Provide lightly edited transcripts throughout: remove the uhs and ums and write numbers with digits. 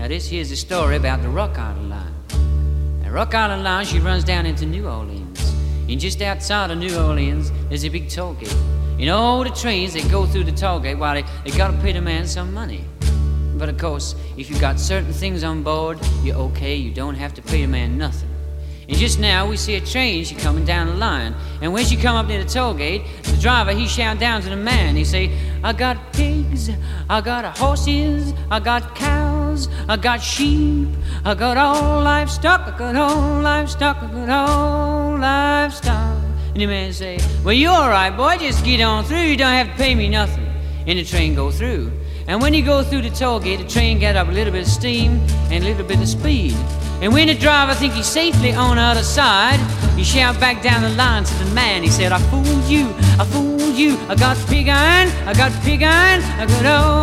this here's a story about the Rock Island Line. The Rock Island Line, she runs down into New Orleans. And just outside of New Orleans, there's a big toll gate. You know, the trains, they go through the toll gate while they gotta pay the man some money. But of course, if you got certain things on board, you're okay, you don't have to pay the man nothing. And just now we see a train, she coming down the line. And when she come up near the toll gate, the driver, he shout down to the man. He say, I got pigs, I got horses, I got cows, I got sheep, I got all livestock, I got all livestock, I got all livestock. And the man say, well, you all right, boy, just get on through, you don't have to pay me nothing. And the train go through. And when you go through the toll gate, the train get up a little bit of steam and a little bit of speed. And when the driver think he's safely on the other side, he shout back down the line to the man. He said, I fooled you, I fooled you. I got pig iron, I got pig iron, I got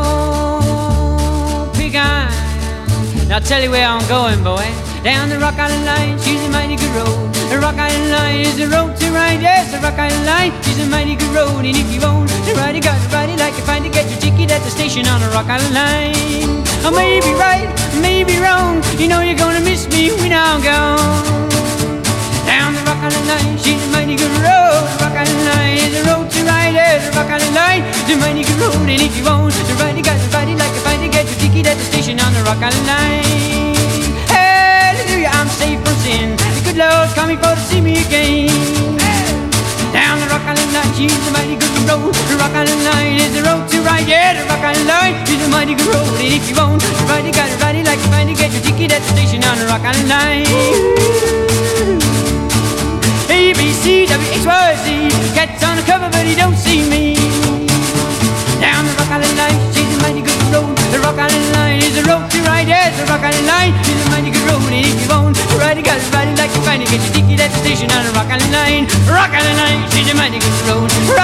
old pig iron. Now I'll tell you where I'm going, boy. Down the Rock Island Line, she's a mighty good road. The Rock Island Line is the road to ride. Yes, the Rock Island Line, she's a mighty good road. And if you own the ride, you got to ride it like you find to get your ticket at the station on the Rock Island Line. I may be right, may be wrong. You know you're gonna miss me when I'm gone. Down the Rock Island Line, she's a mighty good road. The Rock Island Line is the road to ride. Yes, the Rock Island Line is a mighty good road. And if you own the ride, you got to ride it like you find to get your ticket at the station on the Rock Island Line. Hallelujah, I'm safe from sin. The good Lord's coming for to see me again. Down the Rock Island Line, she's a mighty good road. The Rock Island Line is the road to ride. Yeah, the Rock Island Line is a mighty good road. And if you won't ride, you gotta ride it like you find to get your ticket at the station on the Rock Island Line. A, B, C, W, X, Y, Z. Cat's on the cover, but he don't see me. Down the Rock Island Line, she's a mighty good road. The Rock Island Line is the road to ride. Yes, the Rock Island Line is a mighty good road. And if you won't ride, you gotta ride it like you find to get your ticket at the station on the Rock Island Line. Rock Island Line, she's a mighty good road.